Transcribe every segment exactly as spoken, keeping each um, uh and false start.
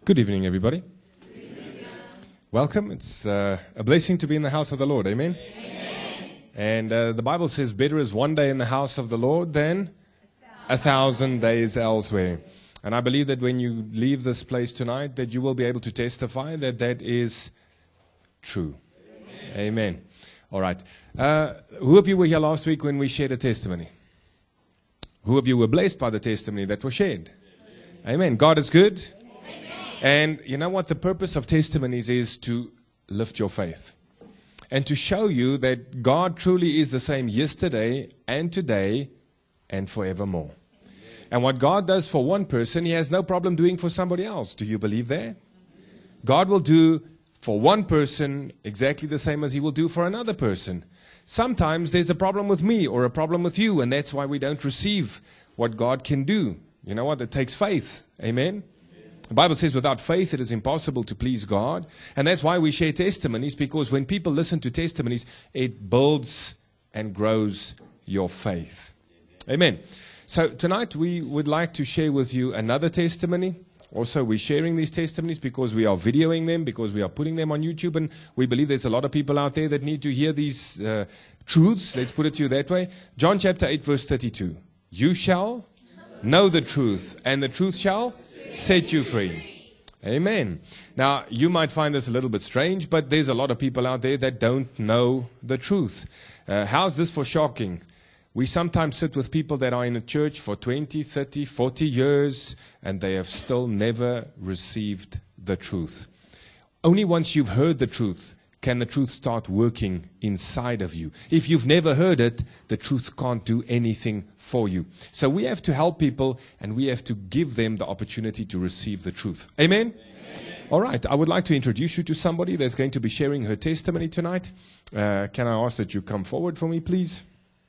Good evening, everybody. Good evening. Welcome. It's uh, a blessing to be in the house of the Lord. Amen? Amen. And uh, the Bible says, better is one day in the house of the Lord than a thousand days elsewhere. And I believe that when you leave this place tonight, that you will be able to testify that that is true. Amen. Amen. All right. Uh, who of you were here last week when we shared a testimony? Who of you were blessed by the testimony that was shared? Amen. Amen. God is good. And you know what? The purpose of testimonies is to lift your faith and to show you that God truly is the same yesterday and today and forevermore. And what God does for one person, He has no problem doing for somebody else. Do you believe that? God will do for one person exactly the same as He will do for another person. Sometimes there's a problem with me or a problem with you, and that's why we don't receive what God can do. You know what? It takes faith. Amen? The Bible says without faith it is impossible to please God. And that's why we share testimonies, because when people listen to testimonies, it builds and grows your faith. Amen. So tonight we would like to share with you another testimony. Also, we're sharing these testimonies because we are videoing them, because we are putting them on YouTube. And we believe there's a lot of people out there that need to hear these uh, truths. Let's put it to you that way. John chapter eight, verse thirty-two. You shall know the truth, and the truth shall set you free. Amen. Now, you might find this a little bit strange, but there's a lot of people out there that don't know the truth. Uh, how's this for shocking? We sometimes sit with people that are in a church for twenty, thirty, forty years, and they have still never received the truth. Only once you've heard the truth can the truth start working inside of you. If you've never heard it, the truth can't do anything for you. So we have to help people, and we have to give them the opportunity to receive the truth. Amen? Amen. All right. I would like to introduce you to somebody that's going to be sharing her testimony tonight. Uh, can I ask that you come forward for me, please?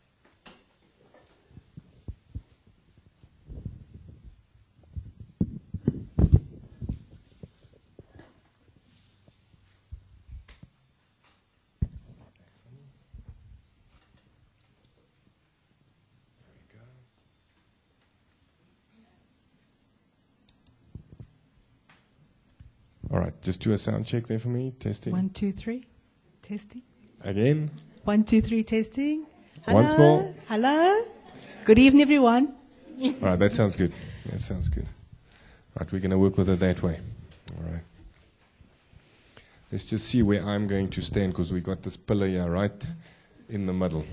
All right, just do a sound check there for me. Testing. One, two, three. Testing. Again. One, two, three. Testing. Hello. Once more. Hello. Good evening, everyone. All right, that sounds good. That sounds good. Right, we're going to work with it that way. All right. Let's just see where I'm going to stand, because we got this pillar here right in the middle.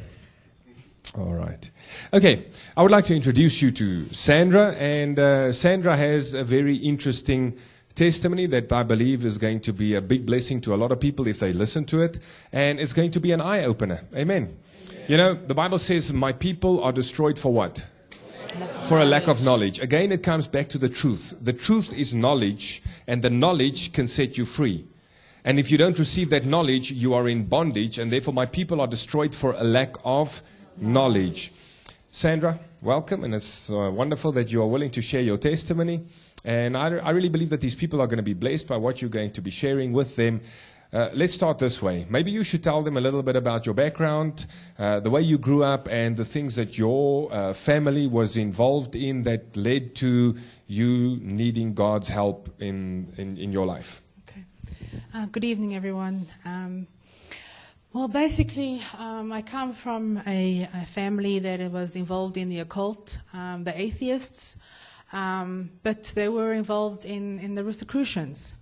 All right. Okay, I would like to introduce you to Sandra, and uh, Sandra has a very interesting testimony that I believe is going to be a big blessing to a lot of people if they listen to it. And it's going to be an eye-opener. Amen. Amen. You know, the Bible says, my people are destroyed for what? For a lack of knowledge. Again, it comes back to the truth. The truth is knowledge, and the knowledge can set you free. And if you don't receive that knowledge, you are in bondage, and therefore my people are destroyed for a lack of knowledge. Sandra, welcome, and it's uh, wonderful that you are willing to share your testimony. And I, I really believe that these people are going to be blessed by what you're going to be sharing with them. Uh, let's start this way. Maybe you should tell them a little bit about your background, uh, the way you grew up, and the things that your uh, family was involved in that led to you needing God's help in, in, in your life. Okay. Uh, good evening, everyone. Um, well, basically, um, I come from a, a family that was involved in the occult, um, the atheists. Um, but they were involved in, in the Rosicrucians.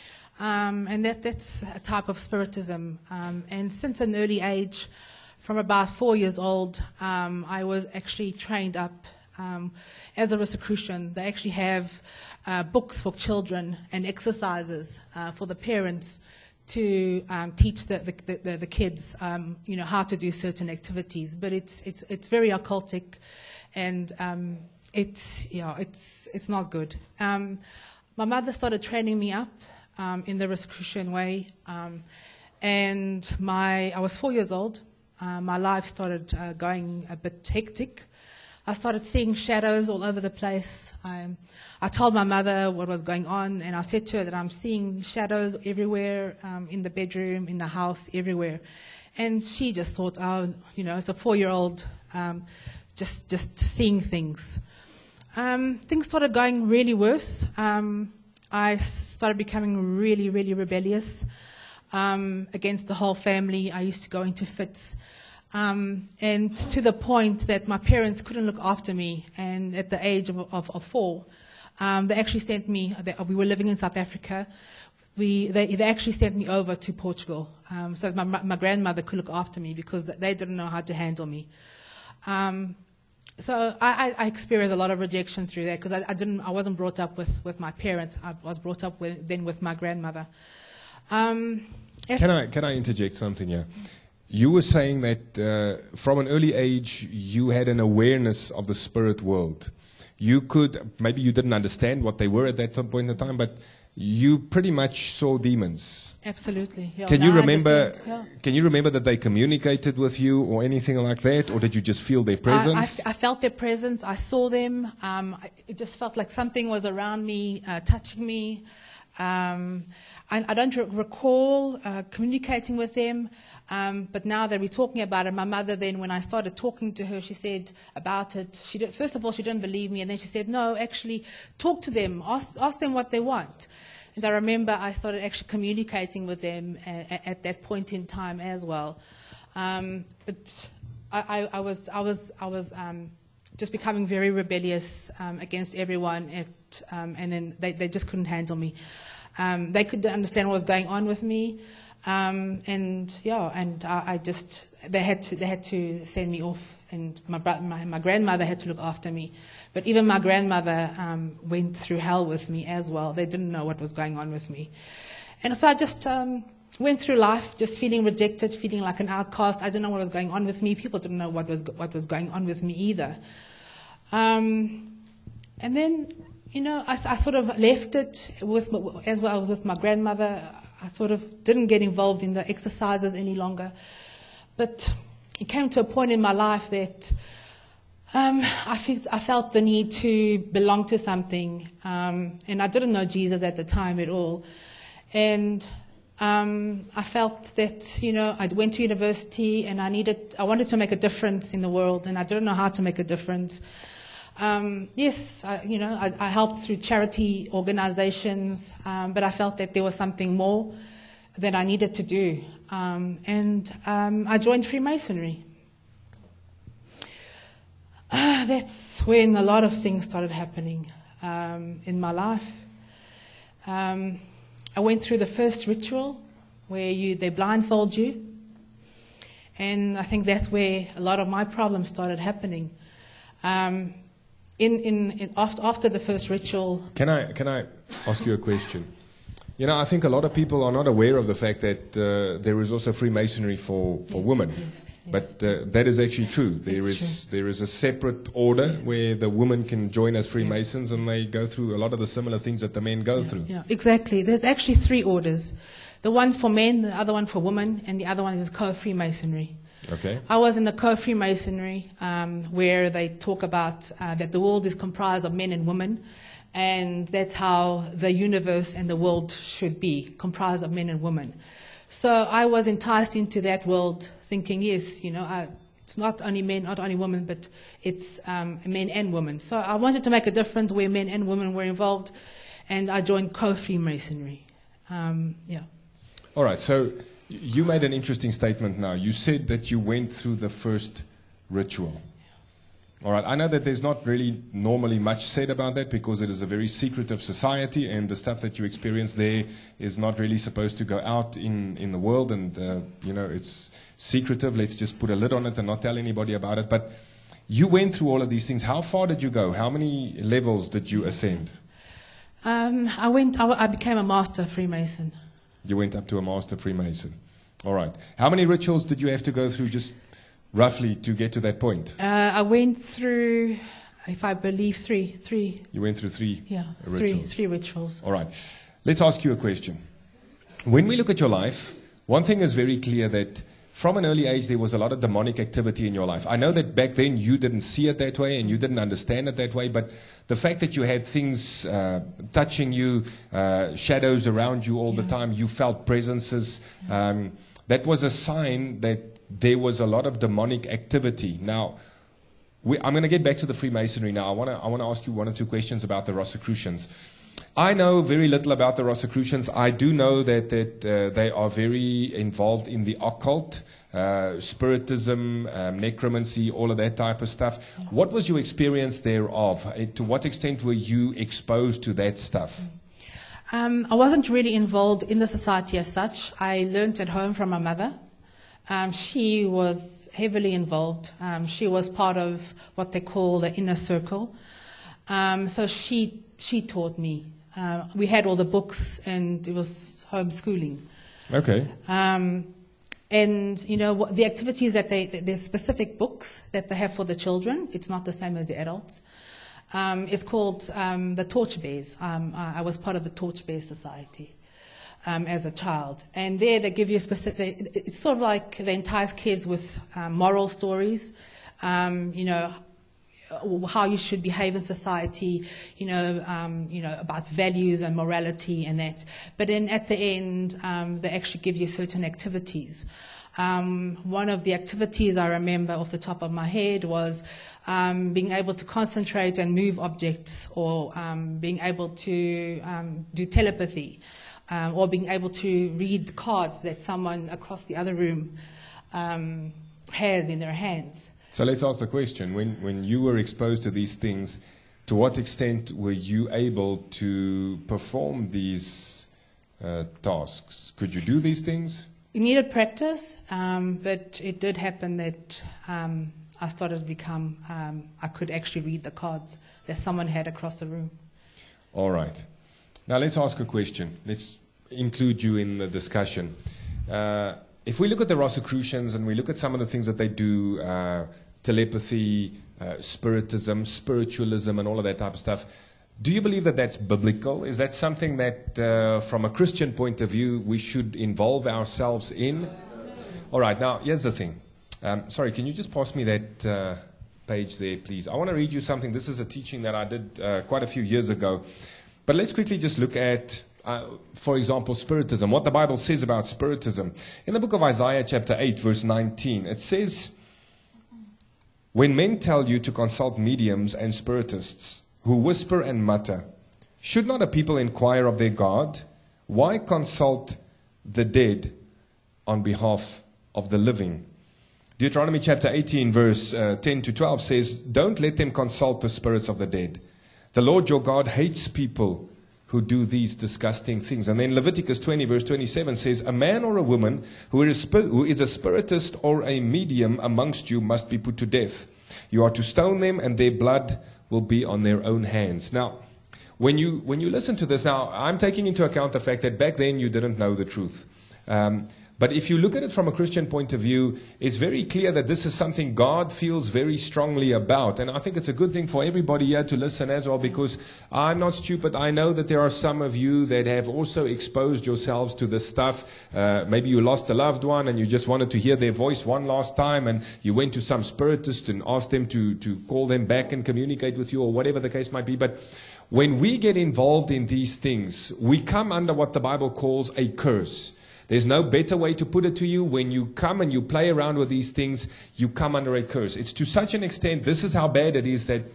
Um, and that, that's a type of spiritism. Um, and since an early age, from about four years old, um, I was actually trained up um, as a Rosicrucian. They actually have uh, books for children and exercises uh, for the parents to um, teach the, the, the, the kids, um, you know, how to do certain activities. But it's, it's, it's very occultic, and um, It's yeah, it's it's not good. Um, my mother started training me up um, in the Rosicrucian way, um, and my I was four years old. Uh, my life started uh, going a bit hectic. I started seeing shadows all over the place. I, I told my mother what was going on, and I said to her that I'm seeing shadows everywhere, um, in the bedroom, in the house, everywhere. And she just thought, oh, you know, as a four-year-old, um, just just seeing things. Um, things started going really worse. Um, I started becoming really, really rebellious um, against the whole family. I used to go into fits. Um, and to the point that my parents couldn't look after me. And at the age of, of, of four, um, they actually sent me, they, we were living in South Africa. We, they, they actually sent me over to Portugal um, so that my, my grandmother could look after me because they didn't know how to handle me. Um, so I, I experienced a lot of rejection through that because I, I didn't, I wasn't brought up with, with my parents. I was brought up with, then with my grandmother. Um, can I can I interject something here? You were saying that uh, from an early age you had an awareness of the spirit world. You could, maybe you didn't understand what they were at that point in time, but you pretty much saw demons. Absolutely. Yeah, can you remember? Yeah. Can you remember that they communicated with you or anything like that, or did you just feel their presence? I, I, I felt their presence. I saw them. Um, I, it just felt like something was around me, uh, touching me. Um, I, I don't re- recall uh, communicating with them. Um, but now that we're talking about it, my mother then, when I started talking to her, she said about it. She did, first of all, she didn't believe me, and then she said, no, actually, talk to them. Ask, ask them what they want. And I remember I started actually communicating with them at, at that point in time as well. Um, but I, I, I was, I was, I was um, just becoming very rebellious um, against everyone, at, um, and then they, they just couldn't handle me. Um, they couldn't understand what was going on with me. Um, and yeah, and I, I just they had to they had to send me off, and my bro- my, my grandmother had to look after me. But even my grandmother um, went through hell with me as well. They didn't know what was going on with me, and so I just um, went through life just feeling rejected, feeling like an outcast. I didn't know what was going on with me. People didn't know what was what was going on with me either. Um, and then you know I, I sort of left it with as well. I was with my grandmother. I sort of didn't get involved in the exercises any longer. But it came to a point in my life that um, I, felt, I felt the need to belong to something. Um, and I didn't know Jesus at the time at all. And um, I felt that, you know, I went to university and I needed, I wanted to make a difference in the world, and I didn't know how to make a difference. Um, yes, I, you know, I, I helped through charity organizations, um, but I felt that there was something more that I needed to do. Um, and um, I joined Freemasonry. Uh, that's when a lot of things started happening um, in my life. Um, I went through the first ritual where you they blindfold you. And I think that's where a lot of my problems started happening. Um, In, in, in after, after the first ritual. Can I can I ask you a question? You know, I think a lot of people are not aware of the fact that uh, there is also Freemasonry for, for yes, women. Yes, yes. But uh, that is actually true. There it's is true. there is a separate order yeah. where the women can join as Freemasons, yeah. and they go through a lot of the similar things that the men go yeah, through. Yeah, exactly. There's actually three orders. The one for men, the other one for women, and the other one is co-Freemasonry. Okay. I was in the co-Freemasonry um, where they talk about uh, that the world is comprised of men and women, and that's how the universe and the world should be, comprised of men and women. So I was enticed into that world thinking, yes, you know, I, it's not only men, not only women, but it's um, men and women. So I wanted to make a difference where men and women were involved, and I joined co-Freemasonry. Um, yeah. All right, so you made an interesting statement now. You said that you went through the first ritual. All right, I know that there's not really normally much said about that because it is a very secretive society, and the stuff that you experience there is not really supposed to go out in, in the world, and, uh, you know, it's secretive. Let's just put a lid on it and not tell anybody about it. But you went through all of these things. How far did you go? How many levels did you ascend? Um, I went. I, I became a master Freemason. You went up to a master Freemason. All right. How many rituals did you have to go through just roughly to get to that point? Uh, I went through, if I believe, three. Three. You went through three yeah, rituals. Three, three rituals. All right. Let's ask you a question. When we look at your life, one thing is very clear that from an early age there was a lot of demonic activity in your life. I know that back then you didn't see it that way and you didn't understand it that way, but the fact that you had things uh, touching you, uh, shadows around you all yeah. the time, you felt presences, um, that was a sign that there was a lot of demonic activity. Now, we, I'm going to get back to the Freemasonry now. I want to I want to ask you one or two questions about the Rosicrucians. I know very little about the Rosicrucians. I do know that, that uh, they are very involved in the occult, uh, spiritism, um, necromancy, all of that type of stuff. What was your experience thereof? Uh, To what extent were you exposed to that stuff? Um, I wasn't really involved in the society as such. I learnt at home from my mother. Um, she was heavily involved. Um, she was part of what they call the inner circle. Um, so she she taught me. Uh, we had all the books, and it was homeschooling. Okay. Um, and, you know, what, the activities that they, there's specific books that they have for the children. It's not the same as the adults. Um, it's called um, the Torchbearers. Um, I, I was part of the Torchbearer Society um, as a child. And there they give you specific, it's sort of like they entice kids with um, moral stories, um, you know, how you should behave in society, you know, um, you know, about values and morality and that. But then at the end, um, they actually give you certain activities. Um, one of the activities I remember off the top of my head was um, being able to concentrate and move objects, or um, being able to um, do telepathy, um, or being able to read cards that someone across the other room um, has in their hands. So let's ask the question, when, when you were exposed to these things, to what extent were you able to perform these uh, tasks? Could you do these things? It needed practice, um, but it did happen that um, I started to become, um, I could actually read the cards that someone had across the room. All right. Now let's ask a question. Let's include you in the discussion. Uh, if we look at the Rosicrucians and we look at some of the things that they do, uh, telepathy, uh, spiritism, spiritualism, and all of that type of stuff, do you believe that that's biblical? Is that something that, uh, from a Christian point of view, we should involve ourselves in? All right, now, here's the thing. Um, sorry, can you just pass me that uh, page there, please? I want to read you something. This is a teaching that I did uh, quite a few years ago. But let's quickly just look at, uh, for example, spiritism, what the Bible says about spiritism. In the book of Isaiah, chapter eight, verse nineteen, it says, "When men tell you to consult mediums and spiritists, who whisper and mutter, should not a people inquire of their God? Why consult the dead on behalf of the living?" Deuteronomy chapter eighteen, verse uh, ten to twelve says, "Don't let them consult the spirits of the dead. The Lord your God hates people who do these disgusting things." And then Leviticus twenty, verse twenty-seven says, "A man or a woman who is, who is a spiritist or a medium amongst you must be put to death. You are to stone them, and their blood will be on their own hands." Now, when you when you listen to this, now I'm taking into account the fact that back then you didn't know the truth. Um, but if you look at it from a Christian point of view, it's very clear that this is something God feels very strongly about. And I think it's a good thing for everybody here to listen as well, because I'm not stupid. I know that there are some of you that have also exposed yourselves to this stuff. Uh, maybe you lost a loved one and you just wanted to hear their voice one last time, and you went to some spiritist and asked them to, to call them back and communicate with you, or whatever the case might be. But when we get involved in these things, we come under what the Bible calls a curse. There's no better way to put it to you. When you come and you play around with these things, you come under a curse. It's to such an extent, this is how bad it is, that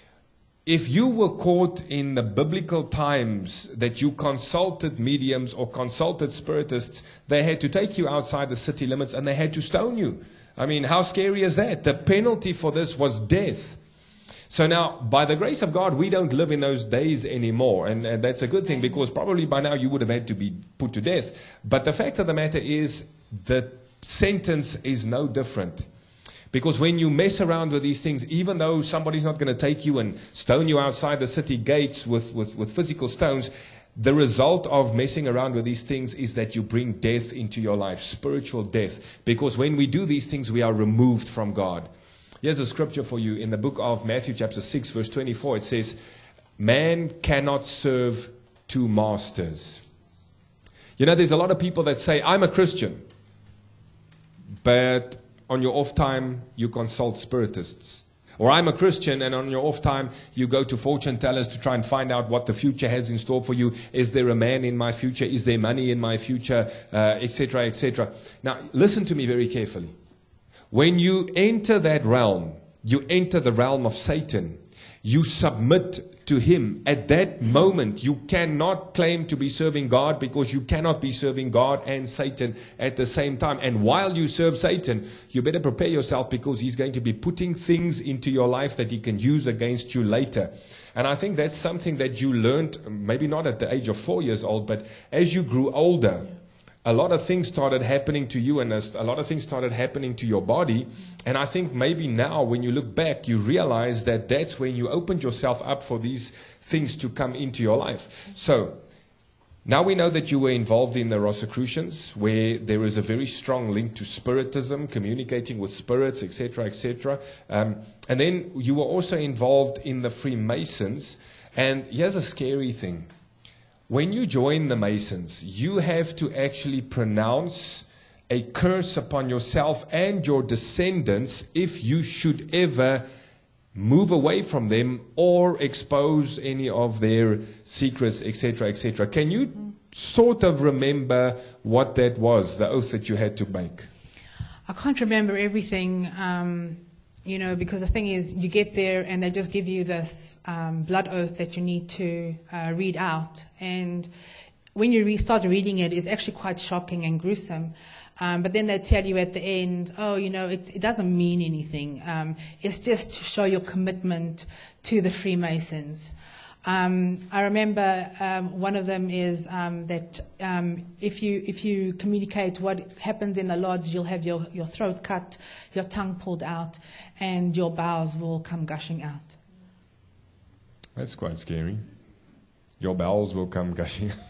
if you were caught in the biblical times that you consulted mediums or consulted spiritists, they had to take you outside the city limits and they had to stone you. I mean, how scary is that? The penalty for this was death. So now, by the grace of God, we don't live in those days anymore. And, and that's a good thing, because probably by now you would have had to be put to death. But the fact of the matter is, the sentence is no different. Because when you mess around with these things, even though somebody's not going to take you and stone you outside the city gates with, with, with physical stones, the result of messing around with these things is that you bring death into your life, spiritual death. Because when we do these things, we are removed from God. Here's a scripture for you in the book of Matthew chapter six, verse twenty-four. It says, "Man cannot serve two masters." You know, there's a lot of people that say, "I'm a Christian," but on your off time, you consult spiritists. Or, "I'm a Christian," and on your off time, you go to fortune tellers to try and find out what the future has in store for you. Is there a man in my future? Is there money in my future? Uh, et cetera, et cetera. Now, listen to me very carefully. When you enter that realm, you enter the realm of Satan. You submit to him, at that moment, you cannot claim to be serving God, because you cannot be serving God and Satan at the same time. And while you serve Satan, you better prepare yourself, because he's going to be putting things into your life that he can use against you later. And I think that's something that you learned, maybe not at the age of four years old, but as you grew older, a lot of things started happening to you, and a lot of things started happening to your body. And I think maybe now when you look back, you realize that that's when you opened yourself up for these things to come into your life. So now we know that you were involved in the Rosicrucians, where there is a very strong link to spiritism, communicating with spirits, et cetera, et cetera. Um, and then you were also involved in the Freemasons. And here's a scary thing. When you join the Masons, you have to actually pronounce a curse upon yourself and your descendants if you should ever move away from them or expose any of their secrets, et cetera, et cetera. Can you mm. sort of remember what that was, the oath that you had to make? I can't remember everything. Um You know, because the thing is, you get there and they just give you this um, blood oath that you need to uh, read out. And when you re- start reading it, it's actually quite shocking and gruesome. Um, but then they tell you at the end, oh, you know, it, it doesn't mean anything. Um, it's just to show your commitment to the Freemasons. Um, I remember um, one of them is um, that um, if you if you communicate what happens in the lodge, you'll have your, your throat cut, your tongue pulled out, and your bowels will come gushing out. That's quite scary. Your bowels will come gushing out.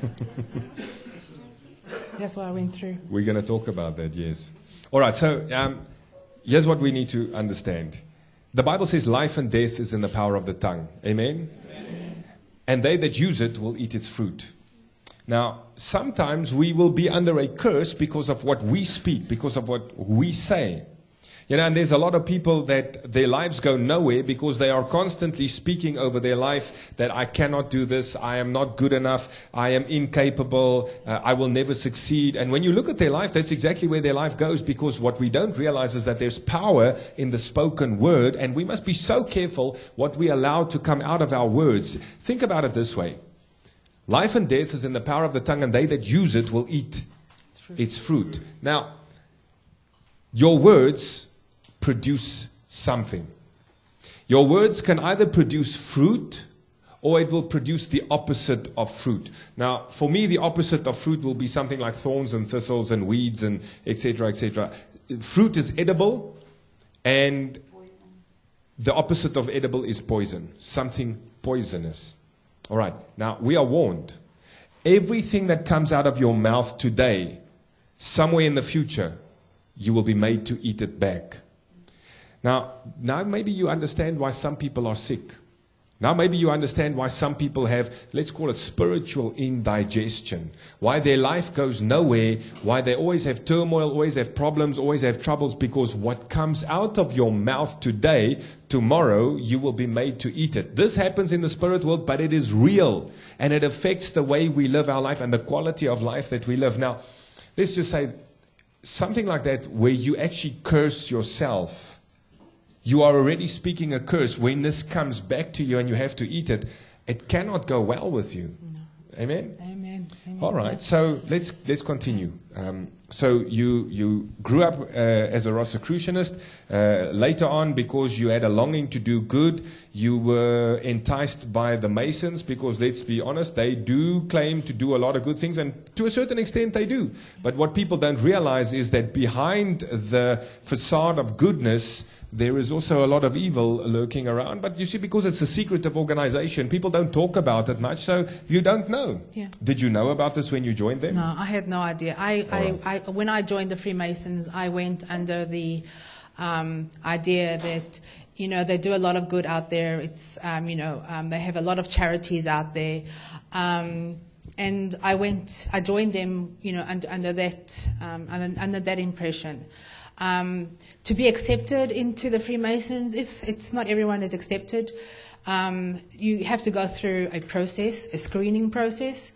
That's what I went through. We're going to talk about that, yes. All right, so um, here's what we need to understand. The Bible says life and death is in the power of the tongue. Amen? And they that use it will eat its fruit. Now, sometimes we will be under a curse because of what we speak, because of what we say. You know, and there's a lot of people that their lives go nowhere because they are constantly speaking over their life that I cannot do this, I am not good enough, I am incapable, uh, I will never succeed. And when you look at their life, that's exactly where their life goes, because what we don't realize is that there's power in the spoken word, and we must be so careful what we allow to come out of our words. Think about it this way. Life and death is in the power of the tongue, and they that use it will eat its fruit. Its fruit. Now, your words produce something. Your words can either produce fruit or it will produce the opposite of fruit. Now, for me, the opposite of fruit will be something like thorns and thistles and weeds and et cetera, et cetera. Fruit is edible, and poison. The opposite of edible is poison, something poisonous. All right, now we are warned. Everything that comes out of your mouth today, somewhere in the future, you will be made to eat it back. Now, now maybe you understand why some people are sick. Now maybe you understand why some people have, let's call it spiritual indigestion. Why their life goes nowhere, why they always have turmoil, always have problems, always have troubles, because what comes out of your mouth today, tomorrow you will be made to eat it. This happens in the spirit world, but it is real. And it affects the way we live our life and the quality of life that we live. Now, let's just say something like that where you actually curse yourself. You are already speaking a curse. When this comes back to you and you have to eat it, it cannot go well with you. No. Amen? Amen. Amen. All right. So let's let's continue. Um, so you you grew up uh, as a Rosicrucianist. Uh, later on, because you had a longing to do good, you were enticed by the Masons, because let's be honest, they do claim to do a lot of good things, and to a certain extent they do. But what people don't realize is that behind the facade of goodness, there is also a lot of evil lurking around. But you see, because it's a secretive organization, people don't talk about it much, so you don't know. Yeah. Did you know about this when you joined them? No, I had no idea. I, I, right. I, when I joined the Freemasons, I went under the um, idea that, you know, they do a lot of good out there. It's, um, you know, um, they have a lot of charities out there. Um, and I went, I joined them, you know, under, under that, um, under, under that impression. Um, to be accepted into the Freemasons, it's, it's not everyone is accepted. Um, you have to go through a process, a screening process.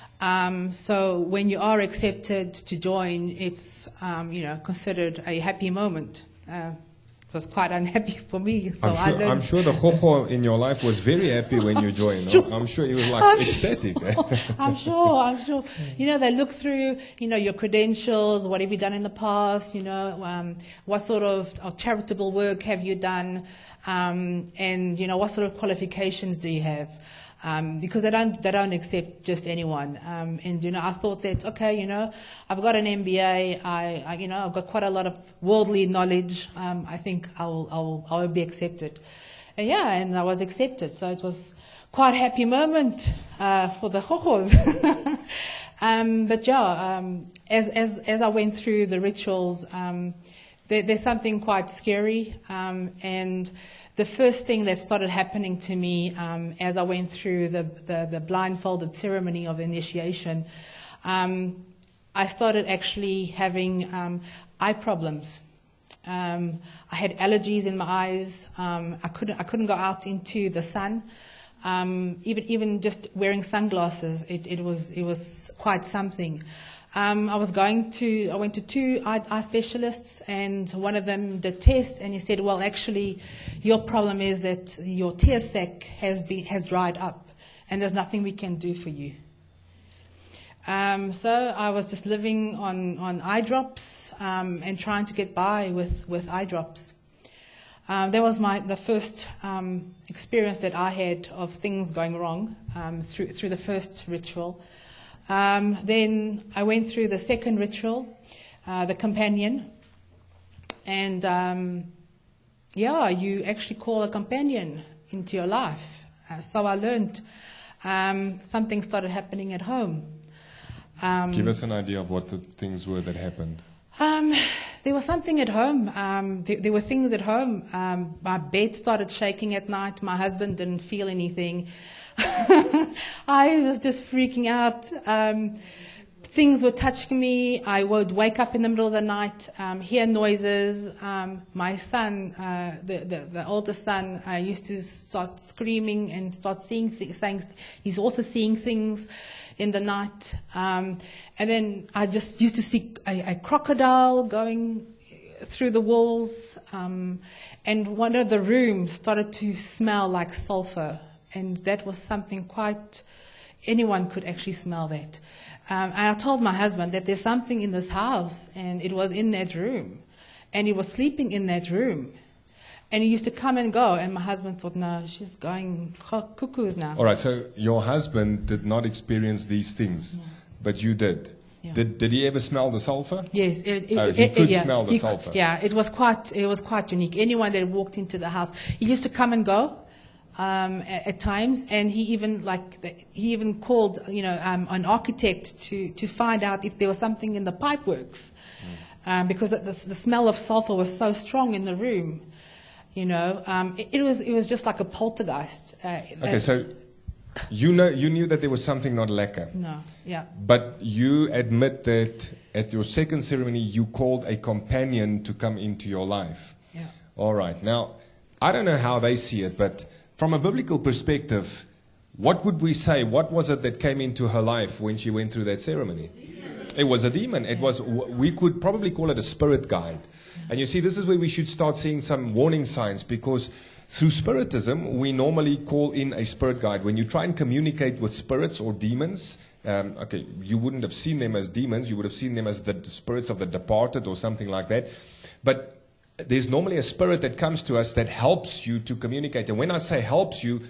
Um, so when you are accepted to join, it's um, you know considered a happy moment uh, was quite unhappy for me. So I'm, I sure, learned. I'm sure the Hoho in your life was very happy when you joined. Sure. I'm sure he was like I'm ecstatic. eh? I'm sure, I'm sure. You know, they look through, you know, your credentials, what have you done in the past, you know, um, what sort of, of charitable work have you done, um, and, you know, what sort of qualifications do you have? Um, because they don't, they don't accept just anyone. Um, and, you know, I thought that, okay, you know, I've got an M B A, I, I you know, I've got quite a lot of worldly knowledge. Um, I think I'll, I'll, I'll be accepted. And yeah, and I was accepted. So it was quite a happy moment, uh, for the Hohos. um, but yeah, um, as, as, as I went through the rituals, um, there, there's something quite scary, um, and the first thing that started happening to me um, as I went through the, the, the blindfolded ceremony of initiation, um, I started actually having um, eye problems. Um, I had allergies in my eyes. Um, I couldn't I couldn't go out into the sun. Um, even even just wearing sunglasses, it, it was it was quite something. Um, I was going to, I went to two eye, eye specialists, and one of them did tests, and he said, well, actually, your problem is that your tear sac has been, has dried up, and there's nothing we can do for you. Um, so I was just living on, on eye drops, um, and trying to get by with, with eye drops. Um, that was my, the first, um, experience that I had of things going wrong, um, through, through the first ritual. Um, then I went through the second ritual, uh, the companion, and um, yeah, you actually call a companion into your life. Uh, so I learned um, something started happening at home. Um, Give us an idea of what the things were that happened. Um, there was something at home. Um, there, there were things at home. Um, my bed started shaking at night. My husband didn't feel anything. I was just freaking out. Um, things were touching me. I would wake up in the middle of the night, um, hear noises. Um, my son, uh, the, the, the older son, uh, used to start screaming and start seeing th- saying he's also seeing things in the night. Um, and then I just used to see a, a crocodile going through the walls. Um, and one of the rooms started to smell like sulfur. And that was something quite, anyone could actually smell that. Um, and I told my husband that there's something in this house, and it was in that room. And he was sleeping in that room. And he used to come and go, and my husband thought, no, she's going cuckoos now. All right, so your husband did not experience these things, no. But you did. Yeah. Did did he ever smell the sulfur? Yes, it, it, oh, he it, could it, yeah, smell the he, sulfur. Yeah, it was quite it was quite unique. Anyone that walked into the house, he used to come and go. Um, at, at times, and he even like the, he even called, you know, um, an architect to, to find out if there was something in the pipeworks, mm. um, because the, the, the smell of sulfur was so strong in the room, you know. Um, it, it was it was just like a poltergeist. Uh, okay, so you know you knew that there was something not lekker. No, yeah. But you admit that at your second ceremony you called a companion to come into your life. Yeah. All right. Now, I don't know how they see it, but from a biblical perspective, what would we say? What was it that came into her life when she went through that ceremony? It was a demon. It was, we could probably call it a spirit guide. And you see, this is where we should start seeing some warning signs, because through spiritism, we normally call in a spirit guide. When you try and communicate with spirits or demons, um, okay, you wouldn't have seen them as demons. You would have seen them as the spirits of the departed or something like that. But there's normally a spirit that comes to us that helps you to communicate. And when I say helps you,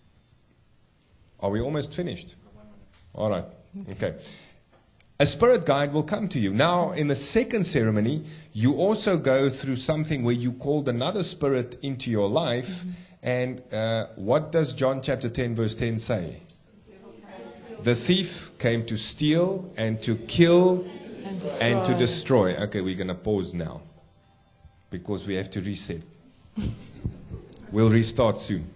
are we almost finished? All right. Okay. A spirit guide will come to you. Now, in the second ceremony, you also go through something where you called another spirit into your life. Mm-hmm. And uh, what does John chapter ten, verse ten say? The thief came to steal and to kill and, and to destroy. Okay, we're going to pause now, because we have to reset. We'll restart soon.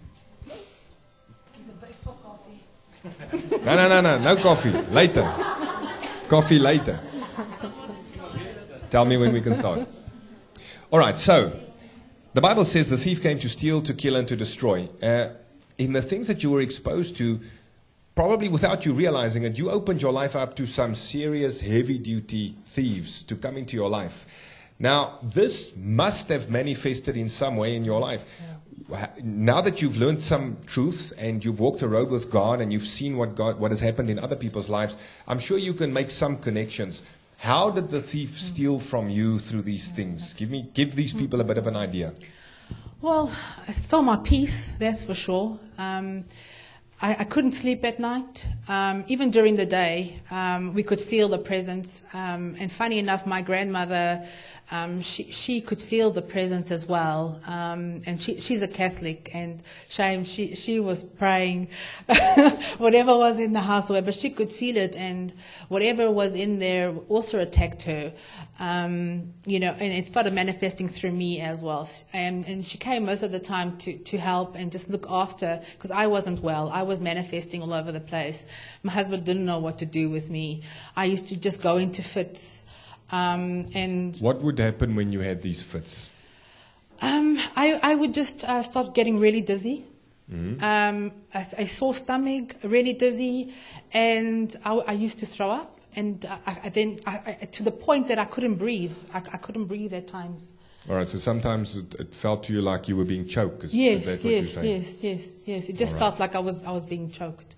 No, no, no, no. No coffee. Later. Coffee later. Tell me when we can start. All right, so the Bible says the thief came to steal, to kill, and to destroy. Uh, in the things that you were exposed to, probably without you realizing it, you opened your life up to some serious, heavy-duty thieves to come into your life. Now, this must have manifested in some way in your life. Yeah. Now that you've learned some truth and you've walked a road with God and you've seen what God, what has happened in other people's lives, I'm sure you can make some connections. How did the thief steal from you through these things? Give me, give these people a bit of an idea. Well, I stole my peace, that's for sure. Um, I, I couldn't sleep at night. Um, even during the day, um, we could feel the presence. Um, and funny enough, my grandmother, um, she, she could feel the presence as well. Um, and she, she's a Catholic, and shame, she, she was praying whatever was in the house, but she could feel it, and whatever was in there also attacked her. Um, you know, and it started manifesting through me as well. And, and she came most of the time to, to help and just look after, because I wasn't well. I was manifesting all over the place. My husband didn't know what to do with me. I used to just go into fits. Um, and what would happen when you had these fits? Um, I, I would just uh, start getting really dizzy. Mm-hmm. Um, a, a sore stomach, really dizzy, and I, I used to throw up. And I, I then, I, I, to the point that I couldn't breathe. I, I couldn't breathe at times. All right. So sometimes it, it felt to you like you were being choked. Is, yes, is that what yes, you're saying? yes, yes, yes. It just All felt right. like I was, I was being choked.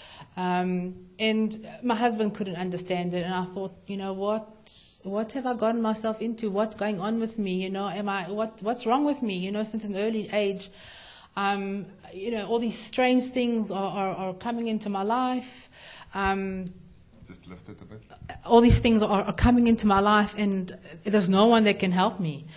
Um, and my husband couldn't understand it, and I thought, you know, what, what have I gotten myself into? What's going on with me? You know, am I, what, what's wrong with me? You know, since an early age, um, you know, all these strange things are, are, are coming into my life. Um, Just lift it a bit. all these things are, are coming into my life, and there's no one that can help me.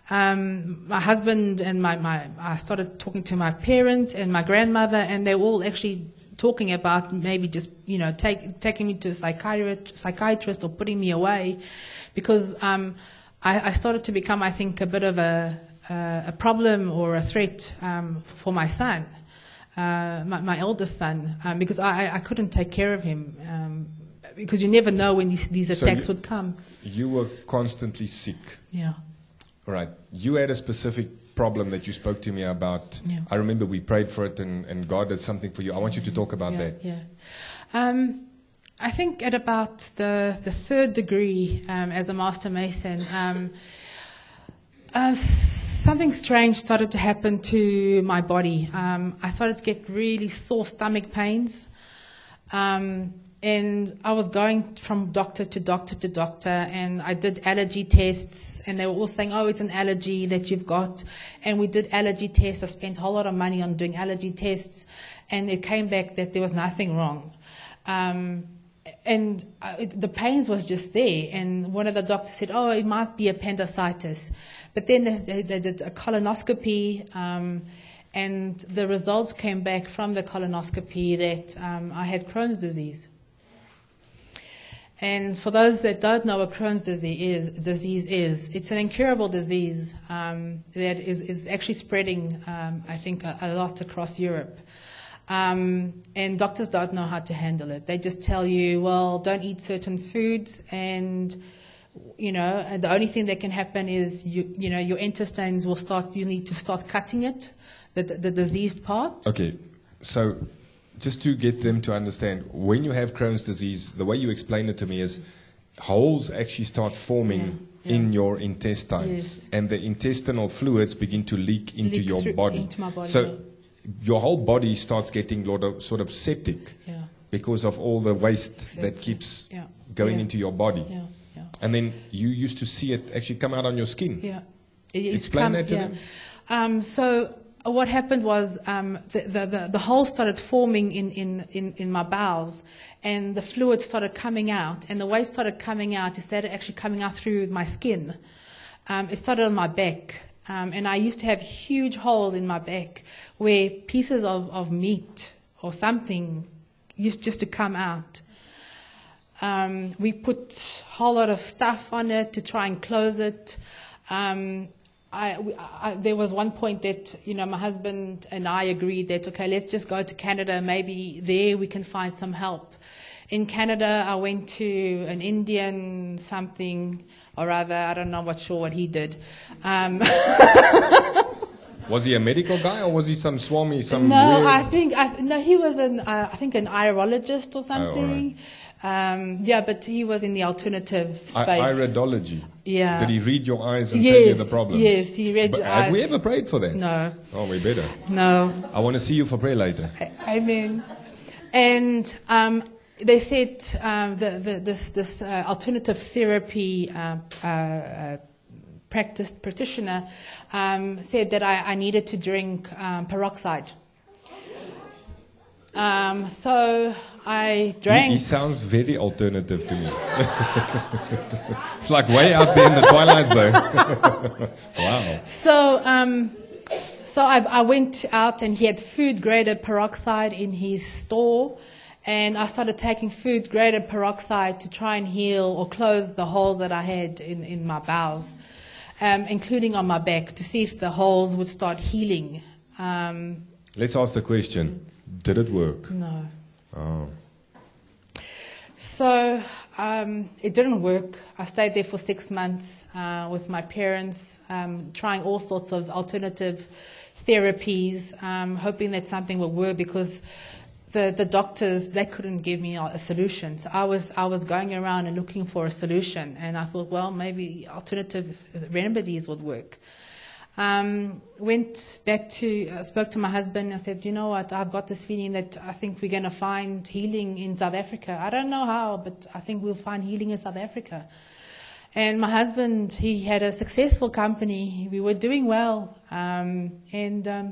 Um, my husband and my, my, I started talking to my parents and my grandmother, and they were all actually talking about maybe just, you know, take, taking me to a psychiatrist, psychiatrist or putting me away, because um, I, I started to become, I think, a bit of a, a, a problem or a threat um, for my son, uh, my, my eldest son, um, because I, I couldn't take care of him. Um, because you never know when these, these attacks so you, would come. You were constantly sick. Yeah. All right. You had a specific problem that you spoke to me about. Yeah. I remember we prayed for it, and, and God did something for you. I want you to talk about yeah, that. Yeah. Um, I think at about the, the third degree um, as a Master Mason, um, uh, something strange started to happen to my body. Um, I started to get really sore stomach pains. Um, And I was going from doctor to doctor to doctor, and I did allergy tests, and they were all saying, oh, it's an allergy that you've got. And we did allergy tests. I spent a whole lot of money on doing allergy tests, and it came back that there was nothing wrong. Um, and uh, it, the pains was just there. And one of the doctors said, oh, it must be appendicitis. But then they, they did a colonoscopy, um, and the results came back from the colonoscopy that um, I had Crohn's disease. And for those that don't know what Crohn's disease is, disease is it's an incurable disease um, that is, is actually spreading, um, I think, a, a lot across Europe. Um, and doctors don't know how to handle it. They just tell you, well, don't eat certain foods, and you know, and the only thing that can happen is you, you know, your intestines will start. You need to start cutting it, the the diseased part. Okay, so. Just to get them to understand, when you have Crohn's disease, the way you explain it to me is holes actually start forming yeah, yeah. in your intestines, yes. and the intestinal fluids begin to leak into leak your through, body. Into my body. So yeah. your whole body starts getting sort of septic yeah. because of all the waste exactly. that keeps yeah. going yeah. into your body. Yeah. Yeah. And then you used to see it actually come out on your skin. Yeah. It, Explain come, that to yeah. them. Um, so what happened was um, the, the, the, the hole started forming in, in, in, in my bowels, and the fluid started coming out, and the waste started coming out. It started actually coming out through my skin. Um, it started on my back, um, and I used to have huge holes in my back where pieces of, of meat or something used just to come out. Um, we put a whole lot of stuff on it to try and close it. Um, I, I, there was one point that, you know, my husband and I agreed that, okay, let's just go to Canada. Maybe there we can find some help. In Canada, I went to an Indian something or other. I don't know what sure what he did. Um, was he a medical guy, or was he some swami? Some no, weird... I think I, no, he was an uh, I think an iridologist or something. Oh, all right. um, yeah, but he was in the alternative space. I- iridology. Yeah. Did he read your eyes and yes, tell you the problem? Yes, he read But your have eyes. we ever prayed for that? No. Oh, we better. No. I want to see you for prayer later. Amen. And um, they said um, the, the, this, this uh, alternative therapy uh, uh, uh, practice practitioner um, said that I, I needed to drink um, peroxide. Um, so I drank. He, he sounds very alternative to me. It's like way out there in the twilight zone. Wow. So, um, so I, I went out and he had food-grade peroxide in his store, and I started taking food-grade peroxide to try and heal or close the holes that I had in, in my bowels, um, including on my back, to see if the holes would start healing. Um, Let's ask the question. Did it work? No. Oh. So um, it didn't work. I stayed there for six months uh, with my parents, um, trying all sorts of alternative therapies, um, hoping that something would work, because the, the doctors, they couldn't give me a solution. So I was I was going around and looking for a solution, and I thought, well, maybe alternative remedies would work. Um, went back to, uh, spoke to my husband. I said, you know what, I've got this feeling that I think we're going to find healing in South Africa. I don't know how, but I think we'll find healing in South Africa. And my husband, he had a successful company. We were doing well. Um, and um,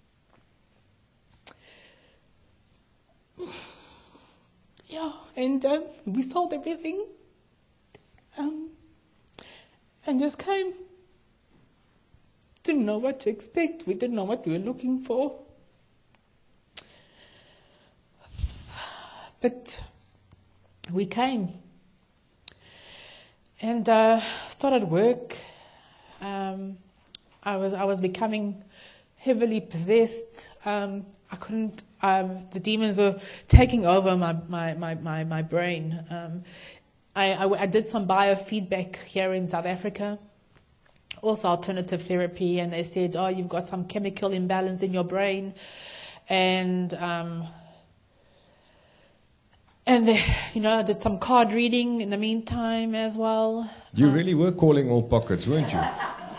yeah, and um, we sold everything um, and just came. Didn't know what to expect. We didn't know what we were looking for. But we came and uh, started work. Um, I was I was becoming heavily possessed. Um, I couldn't. Um, the demons were taking over my my my my, my brain. Um, I, I I did some biofeedback here in South Africa. Also alternative therapy, and they said, oh, you've got some chemical imbalance in your brain, and um, and they, you know, I did some card reading in the meantime as well. You um, really were calling all pockets, weren't you?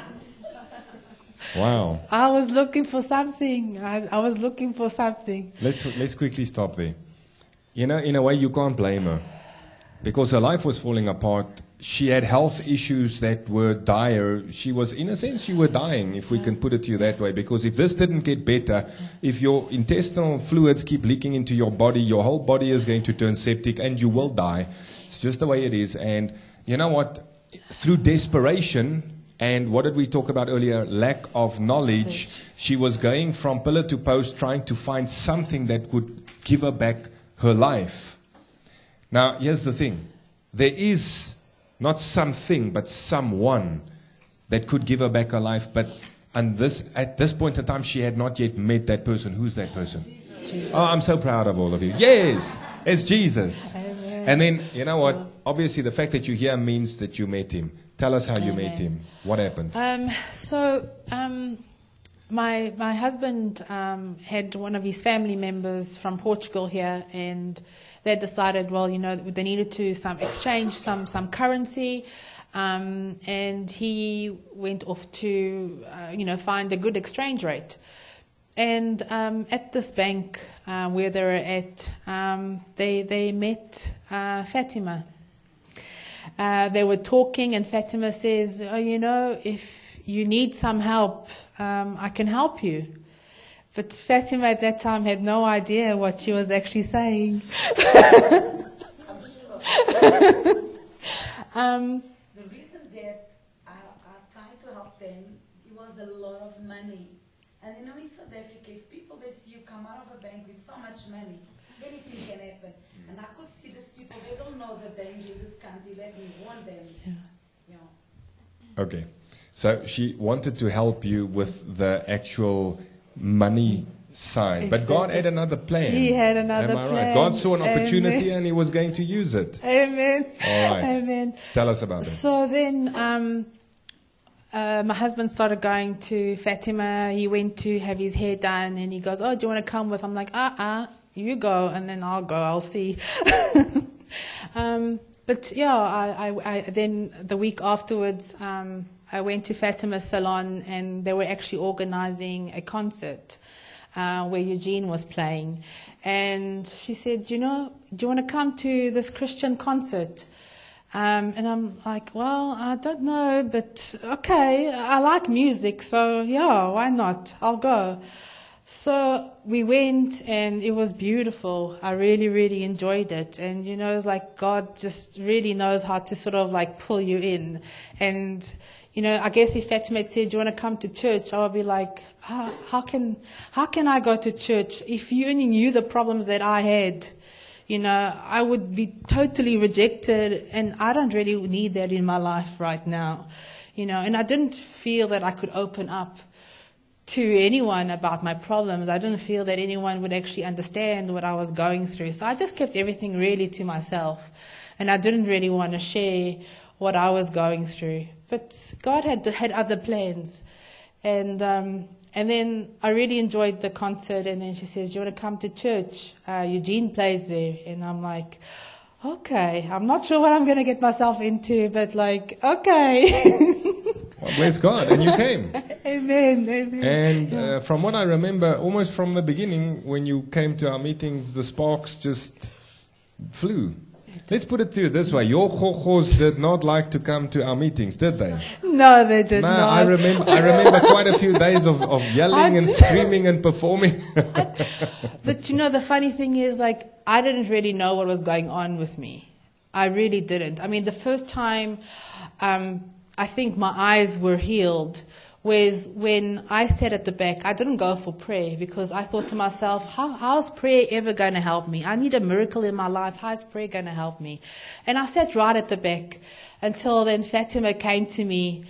Wow. I was looking for something. I, I was looking for something. Let's let's quickly stop there. You know, in a way, you can't blame her, because her life was falling apart. She had health issues that were dire. She was, in a sense, you were dying, if we can put it to you that way. Because if this didn't get better, if your intestinal fluids keep leaking into your body, your whole body is going to turn septic and you will die. It's just the way it is. And you know what? Through desperation and what did we talk about earlier? Lack of knowledge. She was going from pillar to post trying to find something that would give her back her life. Now, here's the thing. There is not something, but someone that could give her back her life. But and this, at this point in time, she had not yet met that person. Who's that person? Jesus. Oh, I'm so proud of all of you. Yes, it's Jesus. Amen. And then, you know what? Obviously, the fact that you're here means that you met him. Tell us how you Amen. met him. What happened? Um, so, um, my my husband um, had one of his family members from Portugal here, and they decided, well, you know, they needed to some exchange some some currency, um, and he went off to, uh, you know, find a good exchange rate. And um, at this bank uh, where they were at, um, they they met uh, Fatima. Uh, they were talking, and Fatima says, oh, you know, if you need some help, um, I can help you. But Fatima at that time had no idea what she was actually saying. um, the reason that I, I tried to help them, it was a lot of money. And you know, in South Africa, if people, they see you come out of a bank with so much money, anything can happen. And I could see these people, they don't know the danger in this country. Let me warn them. Yeah. You know. Okay. So she wanted to help you with the actual money side. But God Exactly. had another plan. He had another Am I plan. right? God saw an opportunity Amen. and he was going to use it. Amen. All right. Amen. Tell us about it. So then um, uh, my husband started going to Fatima. He went to have his hair done, and he goes, oh, do you want to come with? I'm like, uh-uh, you go, and then I'll go. I'll see. um, but yeah, I, I, I then the week afterwards, um, I went to Fatima's salon, and they were actually organizing a concert uh, where Eugene was playing. And she said, you know, do you want to come to this Christian concert? Um, and I'm like, well, I don't know, but okay, I like music, so yeah, why not? I'll go. So we went, and it was beautiful. I really, really enjoyed it. And, you know, it's like God just really knows how to sort of like pull you in. And, you know, I guess if Fatima had said, do you want to come to church? I would be like, how, how can, how can I go to church if you only knew the problems that I had? You know, I would be totally rejected, and I don't really need that in my life right now. You know, and I didn't feel that I could open up to anyone about my problems. I didn't feel that anyone would actually understand what I was going through. So I just kept everything really to myself, and I didn't really want to share what I was going through. But God had had other plans, and um, and then I really enjoyed the concert. And then she says, "Do you want to come to church? Uh, Eugene plays there." And I'm like, "Okay, I'm not sure what I'm going to get myself into, but like, okay." Well, bless God, and you came. Amen, amen. And Yeah. uh, from what I remember, almost from the beginning, when you came to our meetings, the sparks just flew. Let's put it to you this way. Your chochos did not like to come to our meetings, did they? No, they did No, not. I remember, I remember quite a few days of, of yelling and screaming and performing. But you know, the funny thing is, like, I didn't really know what was going on with me. I really didn't. I mean, the first time um, I think my eyes were healed was when I sat at the back. I didn't go for prayer because I thought to myself, How, how's prayer ever going to help me? I need a miracle in my life. How's prayer going to help me? And I sat right at the back until then Fatima came to me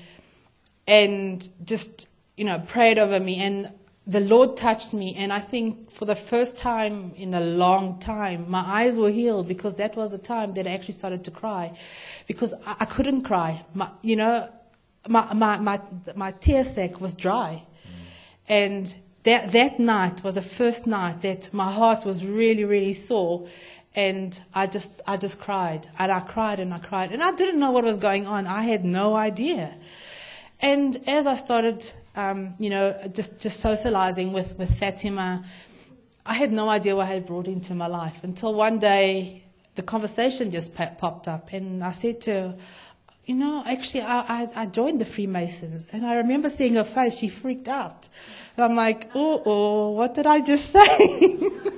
and just, you know, prayed over me. And the Lord touched me. And I think for the first time in a long time, my eyes were healed, because that was the time that I actually started to cry, because I, I couldn't cry. My, you know, My, my my my tear sac was dry, and that that night was the first night that my heart was really really sore, and I just I just cried and I cried and I cried and I didn't know what was going on. I had no idea. And as I started, um, you know, just just socializing with with Fatima, I had no idea what I had brought into my life until one day the conversation just popped up, and I said to her, you know, actually, I, I, I joined the Freemasons. And I remember seeing her face. She freaked out. And I'm like, oh, oh, what did I just say?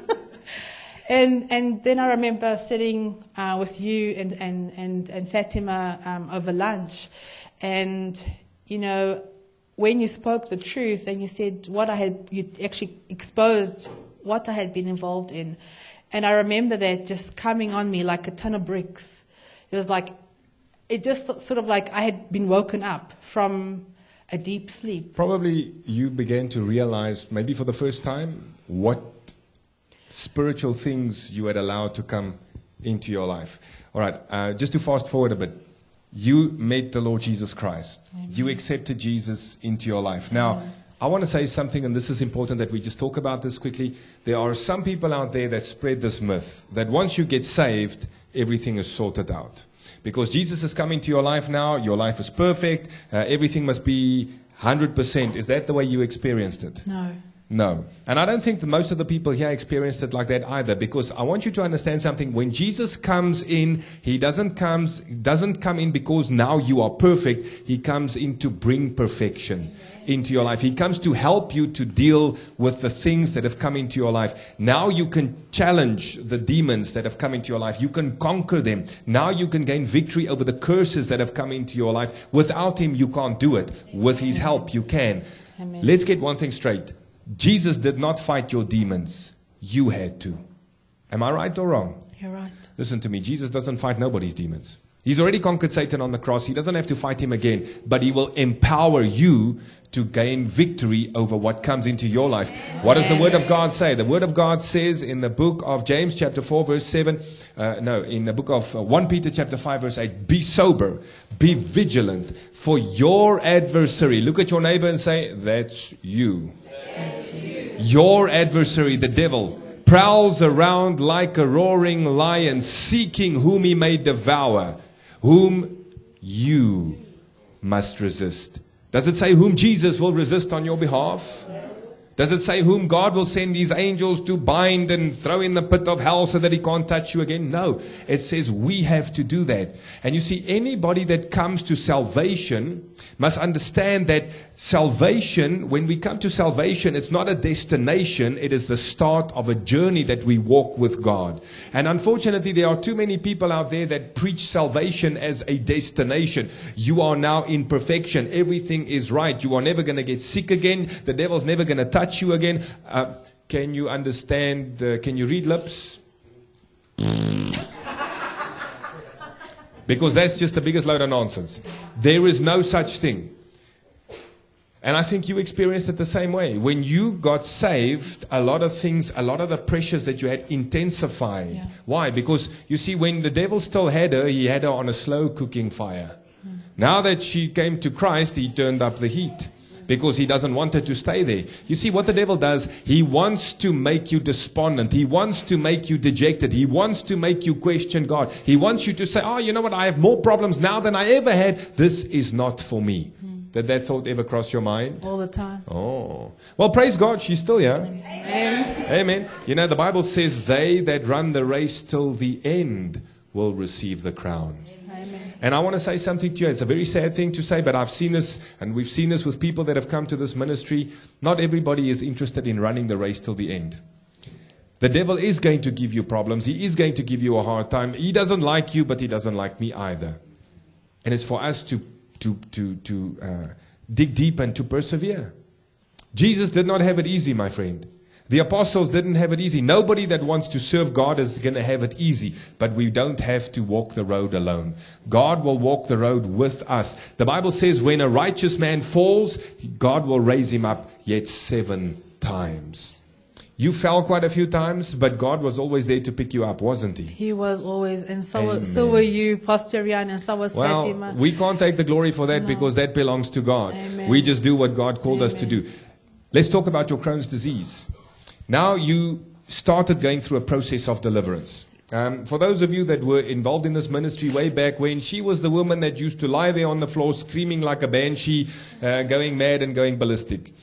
and and then I remember sitting uh, with you and, and, and, and Fatima um, over lunch. And, you know, when you spoke the truth and you said what I had, you actually exposed what I had been involved in. And I remember that just coming on me like a ton of bricks. It was like, It just sort of like I had been woken up from a deep sleep. Probably you began to realize, maybe for the first time, what spiritual things you had allowed to come into your life. All right, uh, just to fast forward a bit. You met the Lord Jesus Christ. Amen. You accepted Jesus into your life. Now, Amen. I want to say something, and this is important that we just talk about this quickly. There are some people out there that spread this myth that once you get saved, everything is sorted out. Because Jesus is coming to your life now, your life is perfect, uh, everything must be one hundred percent. Is that the way you experienced it? No. No. And I don't think that most of the people here experienced it like that either, because I want you to understand something. When Jesus comes in, he doesn't comes doesn't come in because now you are perfect. He comes in to bring perfection into your life. He comes to help you to deal with the things that have come into your life. Now you can challenge the demons that have come into your life. You can conquer them. Now you can gain victory over the curses that have come into your life. Without him, you can't do it. With his help, you can. Amen. Let's get one thing straight. Jesus did not fight your demons. You had to. Am I right or wrong? You're right. Listen to me. Jesus doesn't fight nobody's demons. He's already conquered Satan on the cross. He doesn't have to fight him again. But he will empower you to gain victory over what comes into your life. What does the Word of God say? The Word of God says in the book of James chapter four verse seven, uh, no, in the book of uh, First Peter chapter five verse eight, be sober, be vigilant, for your adversary. Look at your neighbor and say, that's you. That's you. Your adversary, the devil, prowls around like a roaring lion, seeking whom he may devour, whom you must resist. Does it say whom Jesus will resist on your behalf? Does it say whom God will send his angels to bind and throw in the pit of hell so that he can't touch you again? No. It says we have to do that. And you see, anybody that comes to salvation must understand that salvation, when we come to salvation, it's not a destination. It is the start of a journey that we walk with God. And unfortunately, there are too many people out there that preach salvation as a destination. You are now in perfection. Everything is right. You are never going to get sick again. The devil's never going to touch you again. Uh, can you understand? Uh, can you read lips? Because that's just the biggest load of nonsense. There is no such thing. And I think you experienced it the same way. When you got saved, a lot of things, a lot of the pressures that you had intensified. Yeah. Why? Because you see, when the devil still had her, he had her on a slow cooking fire. Mm. Now that she came to Christ, he turned up the heat. Because he doesn't want her to stay there. You see, what the devil does, he wants to make you despondent. He wants to make you dejected. He wants to make you question God. He wants you to say, oh, you know what, I have more problems now than I ever had. This is not for me. Hmm. Did that thought ever cross your mind? All the time. Oh. Well, praise God, she's still here. Amen. Amen. You know, the Bible says, they that run the race till the end will receive the crown. Amen. And I want to say something to you. It's a very sad thing to say, but I've seen this, and we've seen this with people that have come to this ministry. Not everybody is interested in running the race till the end. The devil is going to give you problems. He is going to give you a hard time. He doesn't like you, but he doesn't like me either. And it's for us to, to, to, to uh, dig deep and to persevere. Jesus did not have it easy, my friend. The apostles didn't have it easy. Nobody that wants to serve God is going to have it easy. But we don't have to walk the road alone. God will walk the road with us. The Bible says when a righteous man falls, God will raise him up yet seven times. You fell quite a few times, but God was always there to pick you up, wasn't he? He was always, and so, were, so were you, Pastor Rian, and so was well, Fatima. We can't take the glory for that No. because that belongs to God. Amen. We just do what God called Amen. us to do. Let's talk about your Crohn's disease. Now you started going through a process of deliverance. Um, for those of you that were involved in this ministry way back when, she was the woman that used to lie there on the floor screaming like a banshee, uh, going mad and going ballistic.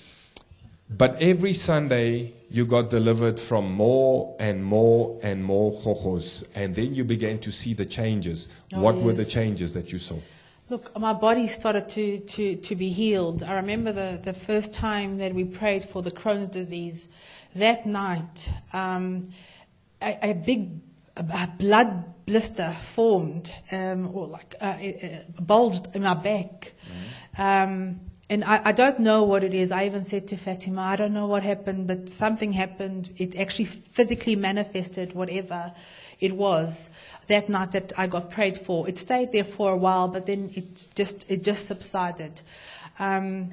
But every Sunday you got delivered from more and more and more chochos. And then you began to see the changes. Oh, what were the yes. changes that you saw? Look, my body started to, to, to be healed. I remember the, the first time that we prayed for the Crohn's disease. That night, um, a, a big a, a blood blister formed, um, or like uh, it, it bulged in my back. Mm-hmm. Um, and I, I don't know what it is. I even said to Fatima, I don't know what happened, but something happened. It actually physically manifested whatever it was that night that I got prayed for. It stayed there for a while, but then it just it just subsided. Um,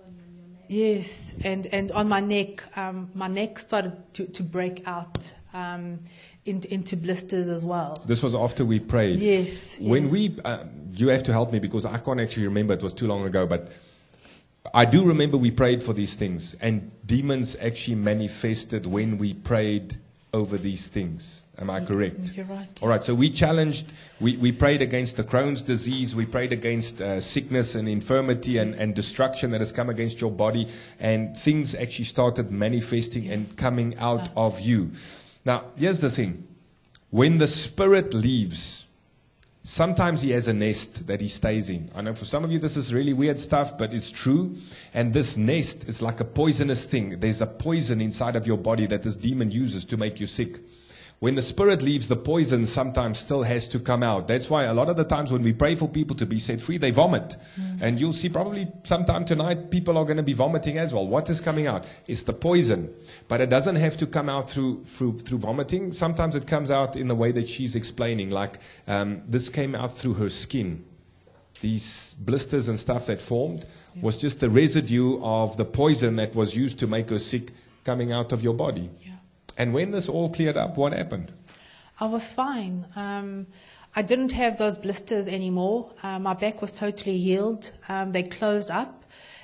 Yes, and, and on my neck, um, my neck started to, to break out um, in, into blisters as well. This was after we prayed. Yes. When yes. we, uh, you have to help me because I can't actually remember. It was too long ago, but I do remember we prayed for these things, and demons actually manifested when we prayed over these things. Am I correct? You're right. All right, so we challenged, we, we prayed against the Crohn's disease, we prayed against uh, sickness and infirmity and, and destruction that has come against your body, and things actually started manifesting and coming out of you. Now, here's the thing. When the spirit leaves, sometimes he has a nest that he stays in. I know for some of you this is really weird stuff, but it's true. And this nest is like a poisonous thing. There's a poison inside of your body that this demon uses to make you sick. When the spirit leaves, the poison sometimes still has to come out. That's why a lot of the times when we pray for people to be set free, they vomit. Mm. And you'll see probably sometime tonight people are going to be vomiting as well. What is coming out? It's the poison. But it doesn't have to come out through through, through vomiting. Sometimes it comes out in the way that she's explaining. Like um, this came out through her skin. These blisters and stuff that formed yeah. was just the residue of the poison that was used to make her sick coming out of your body. Yeah. And when this all cleared up, what happened? I was fine. Um, I didn't have those blisters anymore. Uh, my back was totally healed. Um, they closed up.